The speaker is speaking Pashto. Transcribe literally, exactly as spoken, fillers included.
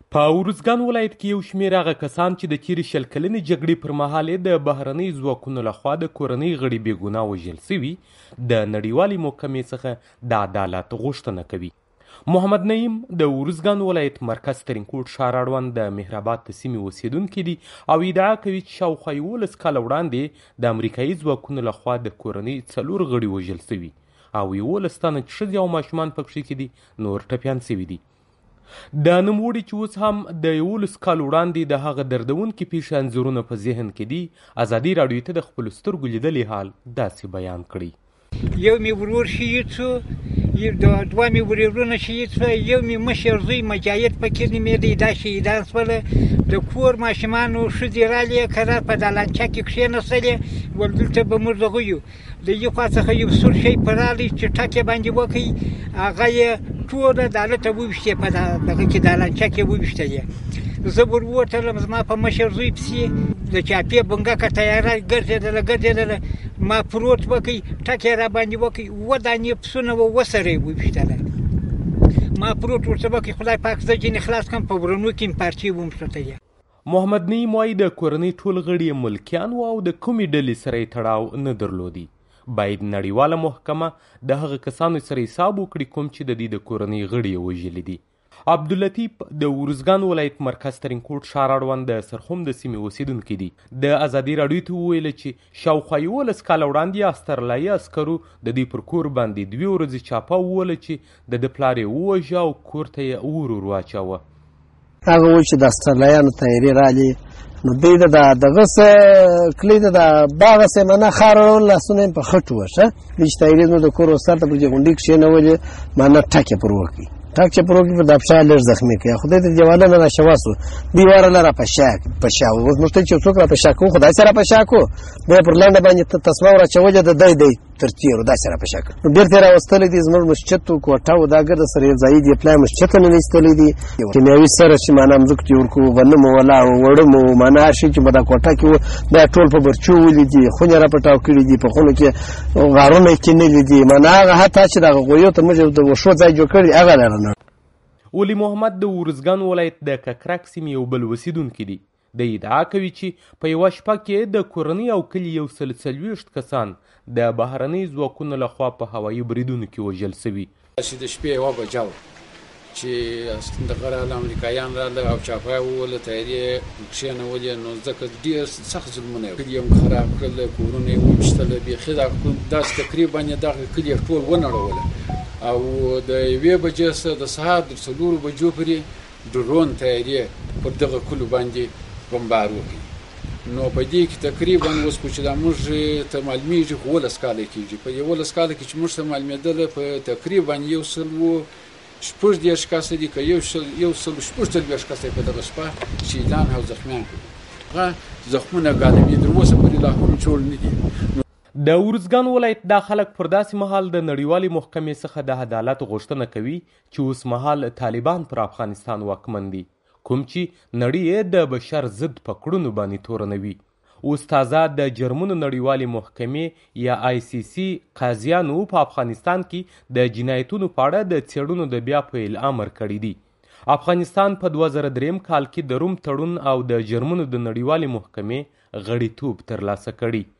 په ارزګان ولایت کې یو شمېر هغه کسان چې د تېرې شل کلنې جګړې پر مهال د بهرنۍ ځواکونو لخوا د کورنۍ غړي بې ګناه وژل سوي د نړیوالې محکمې څخه د عدالت غوښتنه کوي. محمد نعیم د ارزګان ولایت مرکز ترینکوټ ښار اړوند د مهرآباد د سیمې اوسېدونکی دي او ادعا کوي چې شاوخوا یولس کاله وړاندې د امریکایي ځواکونو لخوا د کورنۍ څلور غړي وژل سوي او یولس تنه چې ښځې او ماشومان پکښې کې دي نور ټپیان سوي دي. د نوموړي چې اوس هم د یولس کال وړاندې د هغه دردونکي پیښې انځورونه په ذهن کې دي، ازادي راډیو ته د خپلو سترګو لیدلی حال داسې بیان کړی. یو مې ورور شهید شو، دوه مې ورورونه شهید شوه، یو مې مشر زوی مجاهد پکې نومېدی، دا شهیدان شوله. د کور ماشومانو ښځې رالې کرار په دالانچه کې کښېنستلې، ول دلته به موږ دغه یو. د یو خوا څخه یو سور شی په راغی چې ټک یې باندې وکړي، هغه یې ټوله د هلته وویشتې، په دغه کې دالانچه کې وویشتلې. زه ور ووتلم، زما په مشر زوی پسې د چاپې بنګکه تیاره ګرځېدله ګرځېدله، ما پروت وکړي، ټک یې را باندې وکړي، اووه دانې پسونه و اووه سره یې وویشتله. ما پروت ورته وکړي، خدای پاک زه ځینې خلاص کړم، په ورنو کې مې پارچې وموښتلې. محمد نعیم وایي د کورنۍ ټول غړي یې ملکیان وو او د کومې ډلې سره یې تړاو نه درلودي. باید نړیواله محکمه د هغه کسانو سره حساب وکړي کوم چې د دې د کورنۍ غړي یې وژلي دي. عبداللطیف د ارزګان ولایت مرکز ترینکوټ ښار اړوند د سرخوم د سیمې اوسېدونکی دي. د ازادي راډیو ته وویله چې شاوخوا یولس کاله وړاندې استرلایي عسکرو د دوی پر کور باندې دوې ورځې چاپه ووله چې د ده پلار یې ووژه او کور ته یې اور ور واچاوه. هغه وایي چې د استرلیانو طیارې رالې، نو دوی د دغه څه کلی د باغ څه معنا ښار اړول، لاسونه یې په خټو وه. ښه دوی چې طیارې زموږ د کور وسر ته پر غونډۍ کښېنولې، معنا ټک یې پر وکړي، ټک چې پر وکړي په دا پښه لږ زخمي کړي. خدای ته دیواله نه راشوا سو، دوی واړله را پشا پشا اوس موږ ته چې څوک را پشا کوو، خدای سره پشا کو، بیا پر لنډه باندې تسمه ورچولې د دی دی تر تیرو داسې را پشا کړ. نو بېرته یې راوستلی دي، زموږ مسجد و کوټه و دا ګرده سره یو ځایي دي، پلای مسجد ته نه ایستلی دي، کیمیاوي سره چې معنا مځکو ته یې ورکوو، غنم و ولا و وړم و معنا هر شي چې به دا کوټه کې و دا ټول په برچو ولي دي، خونې را پټاو کړي دي، په خونو کې غارونه یې کینلي دي، معنا هغه حتی چې دغه غویو ته موږ د وښو ځای جوړ کړی هغه لره نه. ولی محمد د ارزګان ولایت د ککرک سیمې یو بل اوسېدونکی دی. د ادعا کوي چې په یوه شپه کې د کورنۍ او کلي یو سل څلوېښت کسان د بهرنۍ ځواکونو لخوا په هوایي بریدونو کې وژل سوي. چې د شپې یوه بجه وه چې دغه راغله، امریکایان راغله او چاپه یې ووله، طیارې کښېنولې، نو ځکه ډېر سخت ظلمونه یې کلي یې خراب کړل، کورونه یې وویشتله، بیخي داسې تقریبا یې دغه کلي یې ټول ونړوله. او د یوې بجې څخه د سهار د څلورو بجو پورې ډرون طیارې پر دغه کلو باندې بمبار وکړي. نو په دې کې تقریبا اوس خو چې دا موږ ته معلومېږي خو اوولس کاله کېږي، په یولس کاله کې چې موږ ته معلومېدله په تقریبا یو سل و شپږ دېرش کسه دي، که یو سل یو سل شپږ څلوېښت کسه یې په دغه شپه شهیدان او زخمیان کړي. هغه زخمونه ګالمې تر اوسه پورې لا هم جوړ نه دي. د ارزګان ولایت دا خلک پر داسې مهال د نړیوالې محکمې څخه د عدالت غوښتنه کوي چې اوس مهال طالبان پر افغانستان واکمن دي، کوم چې نړۍ یې د بشر ضد په کړنو باندې تورنوي. اوس تازه د جرمنو نړیوالې محکمې یا آی سی سی قاضیانو په افغانستان کې د جنایتونو په اړه د څېړنو د بیا پیل امر کړی دی. افغانستان په دوه زره دریم کال کې د روم تړون او د جرمنو د نړیوالې محکمې غړیتوب ترلاسه کړی.